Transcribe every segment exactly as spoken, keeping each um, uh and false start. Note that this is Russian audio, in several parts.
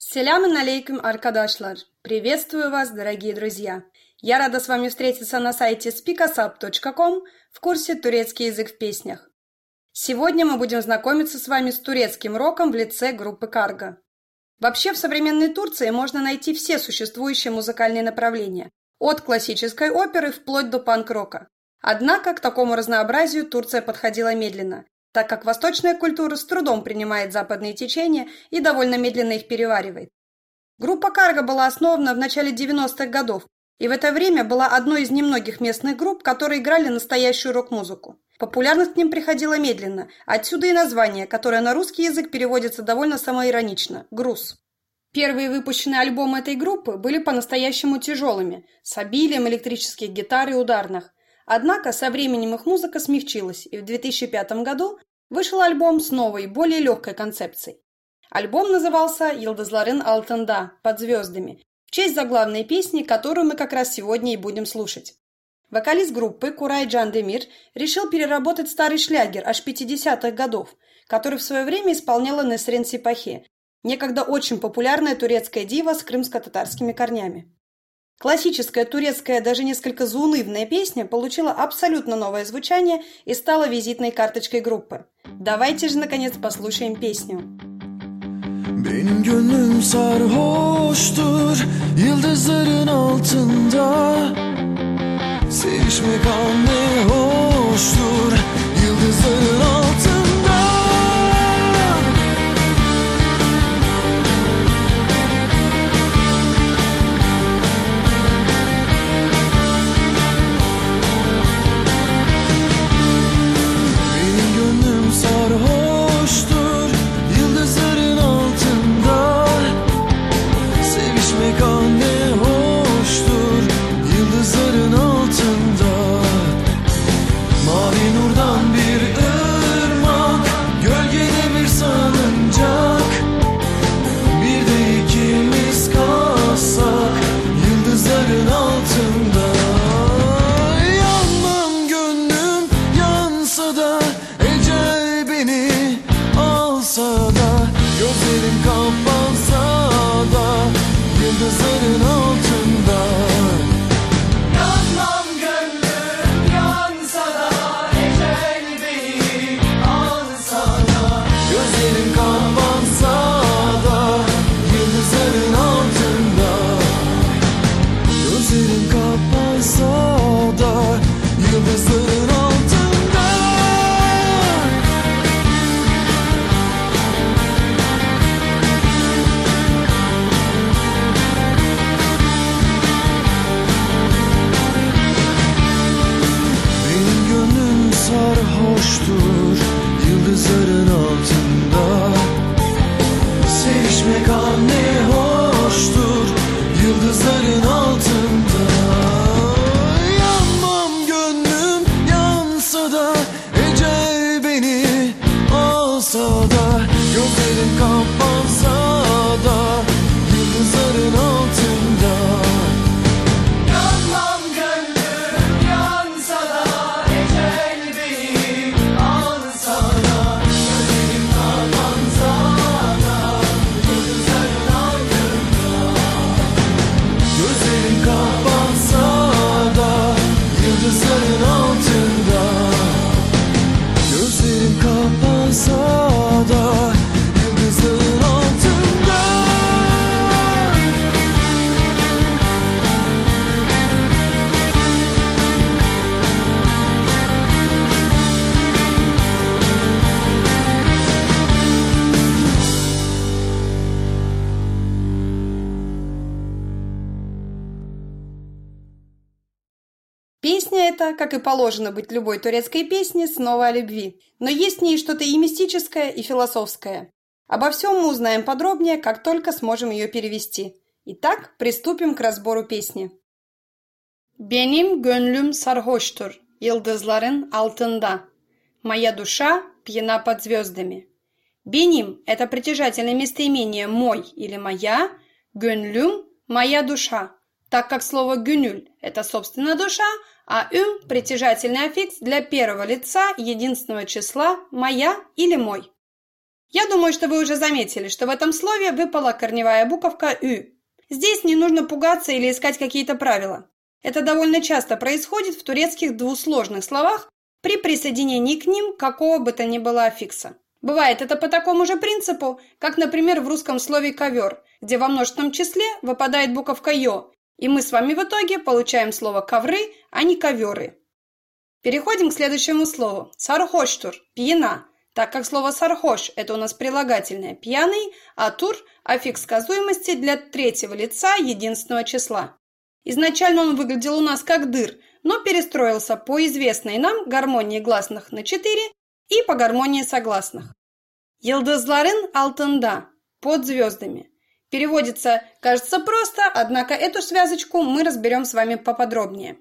Селямын алейкум, arkadaşlar. Приветствую вас, дорогие друзья. Я рада с вами встретиться на сайте спикасап точка ком в курсе «Турецкий язык в песнях». Сегодня мы будем знакомиться с вами с турецким роком в лице группы Карго. Вообще в современной Турции можно найти все существующие музыкальные направления, от классической оперы вплоть до панк-рока. Однако к такому разнообразию Турция подходила медленно, так как восточная культура с трудом принимает западные течения и довольно медленно их переваривает. Группа Карго была основана в начале девяностых годов, и в это время была одной из немногих местных групп, которые играли настоящую рок-музыку. Популярность к ним приходила медленно, отсюда и название, которое на русский язык переводится довольно самоиронично – «груз». Первые выпущенные альбомы этой группы были по-настоящему тяжелыми, с обилием электрических гитар и ударных. Однако со временем их музыка смягчилась, и в две тысячи пятом году вышел альбом с новой, более легкой концепцией. Альбом назывался «Йылдызларын алтында» – «Под звездами», в честь заглавной песни, которую мы как раз сегодня и будем слушать. Вокалист группы Курай Джандемир решил переработать старый шлягер аж пятидесятых годов, который в свое время исполняла Несрин Сипахе, некогда очень популярная турецкая дива с крымско-татарскими корнями. Классическая турецкая, даже несколько заунывная песня получила абсолютно новое звучание и стала визитной карточкой группы. Давайте же, наконец, послушаем песню. Benim gönlüm sarhoştur yıldızların altında. Sevişmek ne hoştur yıldızların altında. Benim gönlüm sarhoştur yıldızların altında. Sevişmek ne hoştur yıldızların altında. Mavi nurdan bir ırmak, gölgede bir salıncak. Bir de ikimiz kalsak yıldızların altında. Yanmam gönlüm yansa da, ecel beni alsa da, gözlerim kapansa da yıldızların altında. Yanmam gönlüm yansa da, ecel beni alsa da, gözlerim kapansa da yıldızların altında. Gözlerim kapansa da yıldızların altında. Benim gönlüm sarhoştur yıldızların altında. Sevişmek ne hoştur yıldızların altında. Yanmam gönlüm yansa da, ecel beni alsa da, gözlerim kapansa da yıldızların altında. Yanmam gönlüm yansa da, ecel beni alsa da, gözlerim kapansa da yıldızların altında. Gözlerim kapansa da yıldızların altında. Gözlerim kapansa da yıldızların altında. Песня эта, как и положено быть любой турецкой песне, снова о любви. Но есть в ней что-то и мистическое, и философское. Обо всем мы узнаем подробнее, как только сможем ее перевести. Итак, приступим к разбору песни. Benim gönlüm sarhoştur yıldızların altında. Моя душа пьяна под звездами. Benim – это притяжательное местоимение «мой» или «моя», gönlüm – «моя душа», так как слово «гюнюль» – это, собственно, душа, а «üm» – притяжательный аффикс для первого лица единственного числа «моя» или «мой». Я думаю, что вы уже заметили, что в этом слове выпала корневая буковка «ü». Здесь не нужно пугаться или искать какие-то правила. Это довольно часто происходит в турецких двусложных словах при присоединении к ним какого бы то ни было аффикса. Бывает это по такому же принципу, как, например, в русском слове «ковер», где во множественном числе выпадает буковка «ё», и мы с вами в итоге получаем слово «ковры», а не «коверы». Переходим к следующему слову. Сархоштур – пьяна, так как слово сархош – это у нас прилагательное «пьяный», а тур – аффикс сказуемости для третьего лица единственного числа. Изначально он выглядел у нас как дыр, но перестроился по известной нам гармонии гласных на четыре и по гармонии согласных. Йылдызларын алтында – под звездами. Переводится, кажется, просто, однако эту связочку мы разберем с вами поподробнее.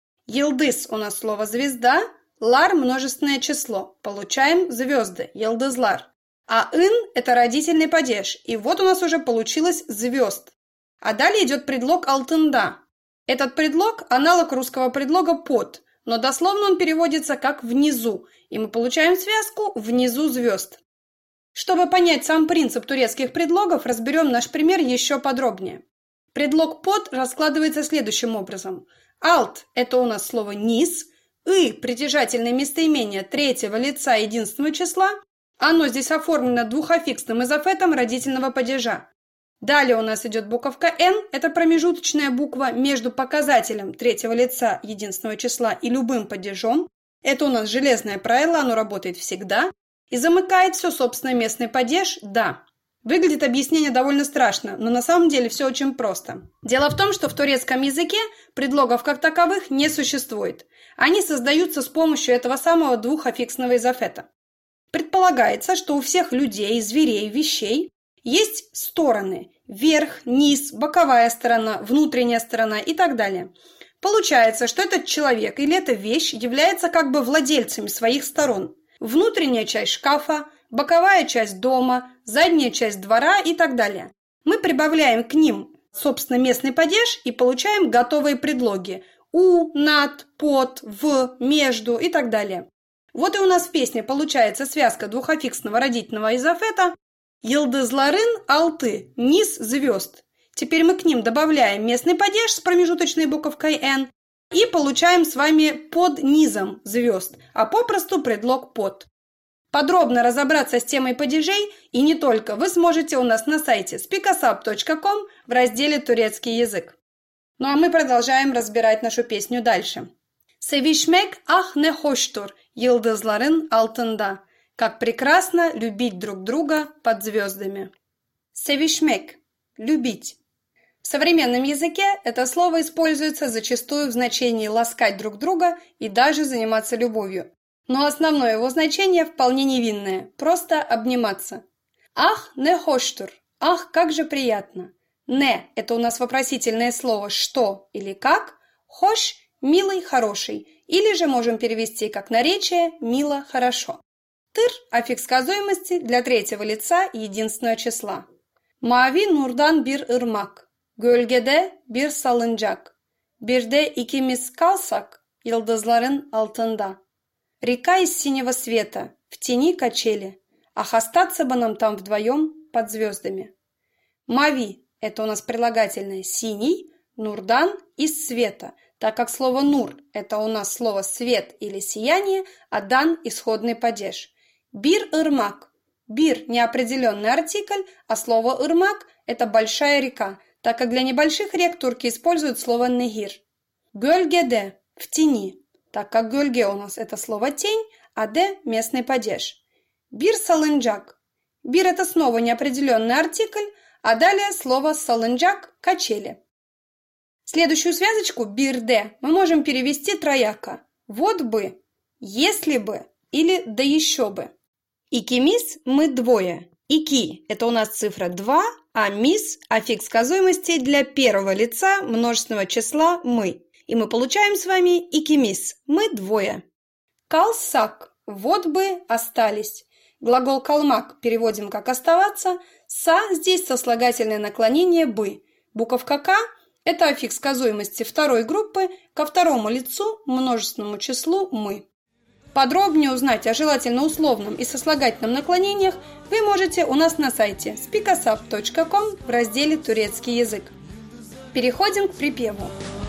Йылдыз у нас слово «звезда», лар – множественное число. Получаем звезды, йылдызлар. А ын – это родительный падеж, и вот у нас уже получилось звезд. А далее идет предлог алтында. Этот предлог – аналог русского предлога «под», но дословно он переводится как «внизу», и мы получаем связку «внизу звезд». Чтобы понять сам принцип турецких предлогов, разберем наш пример еще подробнее. Предлог «под» раскладывается следующим образом. «Алт» – это у нас слово «низ», «ы» – притяжательное местоимение третьего лица единственного числа, оно здесь оформлено двухаффиксным изофетом родительного падежа. Далее у нас идет буковка «н», это промежуточная буква между показателем третьего лица единственного числа и любым падежом. Это у нас железное правило, оно работает всегда. И замыкает все, собственно, местный падеж «да». Выглядит объяснение довольно страшно, но на самом деле все очень просто. Дело в том, что в турецком языке предлогов как таковых не существует. Они создаются с помощью этого самого двухаффиксного изофета. Предполагается, что у всех людей, зверей, вещей есть стороны – верх, низ, боковая сторона, внутренняя сторона и так далее. Получается, что этот человек или эта вещь является как бы владельцами своих сторон. Внутренняя часть шкафа, боковая часть дома, задняя часть двора и так далее. Мы прибавляем к ним, собственно, местный падеж и получаем готовые предлоги – у, над, под, в, между и так далее. Вот и у нас в песне получается связка двухаффиксного родительного изофета «Йылдызларын алты» – низ звезд. Теперь мы к ним добавляем местный падеж с промежуточной буковкой «н» и получаем с вами под низом звезд, а попросту предлог «под». Подробно разобраться с темой падежей и не только вы сможете у нас на сайте спикасап точка ком в разделе «Турецкий язык». Ну а мы продолжаем разбирать нашу песню дальше. «Sevişmek ah ne hoştur yıldızların altında». Как прекрасно любить друг друга под звездами. «Sevişmek» – любить. В современном языке это слово используется зачастую в значении ласкать друг друга и даже заниматься любовью. Но основное его значение вполне невинное – просто обниматься. «Ах, не хоштур» – «ах, как же приятно». «Не» – это у нас вопросительное слово «что» или «как», «хош» – «милый, хороший», или же можем перевести как наречие «мило, хорошо». «Тыр» – аффикс сказуемости для третьего лица единственного числа. «Mavi nurdan bir ırmak, gölgede bir salıncak, bir de ikimiz kalsak yıldızların altında». Река из синего света, в тени качели, ах, остаться бы нам там вдвоем под звездами. «Мави» – это у нас прилагательное «синий», «нурдан» – из света, так как слово «нур» – это у нас слово «свет» или «сияние», а «дан» – исходный падеж. «Бир ырмак» – «бир» – неопределенный артикль, а слово «ырмак» – это большая река, так как для небольших рек турки используют слово «негир». «Гölgede» – в тени, так как «гölge» у нас это слово «тень», а «де» – местный падеж. «Бир салынджак» – «бир» – это снова неопределенный артикль, а далее слово «салынджак» – «качели». Следующую связочку «бир-де» мы можем перевести трояко «вот бы», «если бы» или «да еще бы». «Икимис» – мы двое. «Ики» – это у нас цифра два, а «мис» – аффикс сказуемости для первого лица множественного числа «мы». И мы получаем с вами «икимис» – мы двое. «Калсак» – «вот бы остались». Глагол «калмак» переводим как «оставаться». «Са» здесь сослагательное наклонение «бы». Буковка «к» – это аффикс сказуемости второй группы ко второму лицу множественному числу «мы». Подробнее узнать о желательно условном и сослагательном наклонениях вы можете у нас на сайте спикасап точка ком в разделе «Турецкий язык». Переходим к припеву.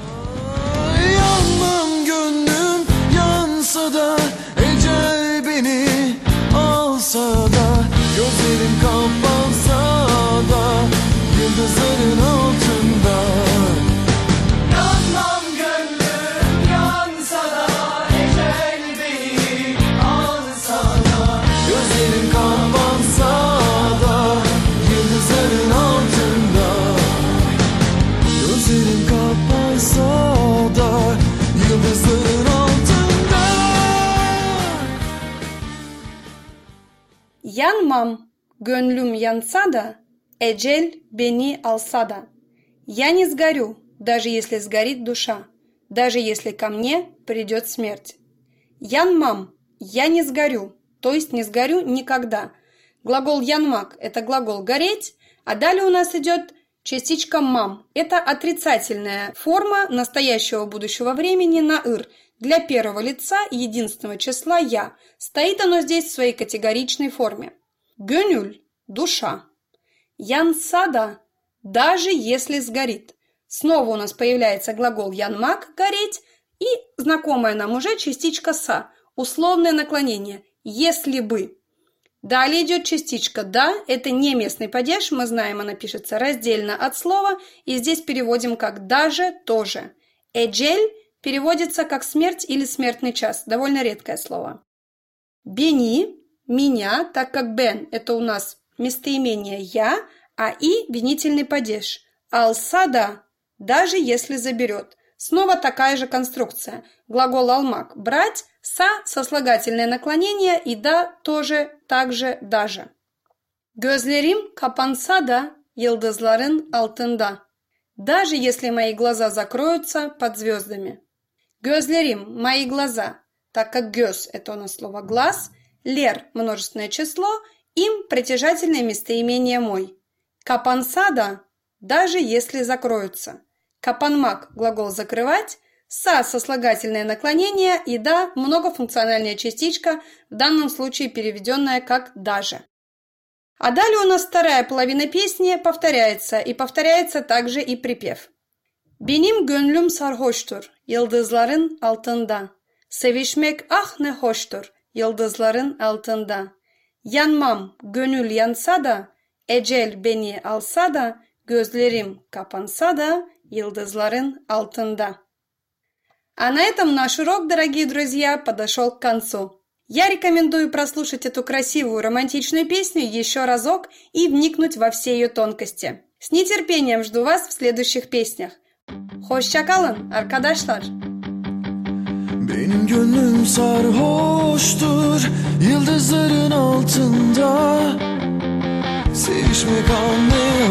Yanmam gönlüm yansa da ecel beni alsa da gözlerim kapansa da yıldızların altında. Yanmam gönlüm yansa da ecel beni alsa da gözlerim kapansa da yıldızların altında. Gözlerim kapansa da yıldızların altında. Yanmam, gönlüm yansa da, ecel beni alsa da. Я не сгорю, даже если сгорит душа, даже если ко мне придет смерть. Янмам, я не сгорю, то есть не сгорю никогда. Глагол янмак – это глагол гореть, а далее у нас идет частичка мам. Это отрицательная форма настоящего будущего времени на ыр. Для первого лица единственного числа я. Стоит оно здесь в своей категоричной форме. Гönül – душа. Янсада – даже если сгорит. Снова у нас появляется глагол янмак – гореть и знакомая нам уже частичка са – условное наклонение – если бы. Далее идет частичка «да», это не местный падеж, мы знаем, она пишется раздельно от слова, и здесь переводим как «даже», «тоже». «Эджель» переводится как «смерть» или «смертный час», довольно редкое слово. «Бени» – «меня», так как «бен» – это у нас местоимение «я», а «и» – винительный падеж. «Алсада» – «даже если заберет». Снова такая же конструкция. Глагол «алмак» – «брать», «са» – сослагательное наклонение и «да» тоже, также «даже». Gözlerim kapansa da yıldızların altında. Даже если мои глаза закроются под звездами. Gözlerim – мои глаза, так как göz – это у нас слово «глаз», лер – множественное число, им – притяжательное местоимение «мой». Kapansa da – даже если закроются. Капанмак – глагол «закрывать», «са» – сослагательное наклонение и «да» – многофункциональная частичка, в данном случае переведенная как «даже». А далее у нас вторая половина песни повторяется, и повторяется также и припев. Benim gönlüm sarhoştur, yıldızların altında. Sevişmek ah ne hoştur, yıldızların altında. Yanmam, gönül yansa da, ecel beni alsa da, gözlerim kapansa da, yıldızların altında. А на этом наш урок, дорогие друзья, подошел к концу. Я рекомендую прослушать эту красивую романтичную песню еще разок и вникнуть во все ее тонкости. С нетерпением жду вас в следующих песнях. Hoşça kalın arkadaşlar. Benim gönlüm sarhoştur yıldızların altında. Sevişmek an ne